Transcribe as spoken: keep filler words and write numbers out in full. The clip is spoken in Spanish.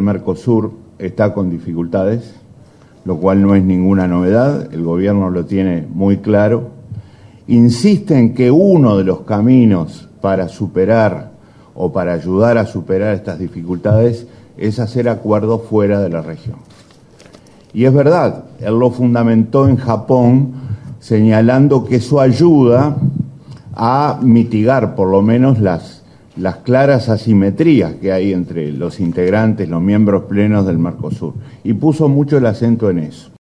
Mercosur está con dificultades, lo cual no es ninguna novedad, el gobierno lo tiene muy claro. Insiste en que uno de los caminos para superar o para ayudar a superar estas dificultades es hacer acuerdos fuera de la región. Y es verdad, él lo fundamentó en Japón, señalando que eso ayuda a mitigar por lo menos las, las claras asimetrías que hay entre los integrantes, los miembros plenos del Mercosur. Y puso mucho el acento en eso.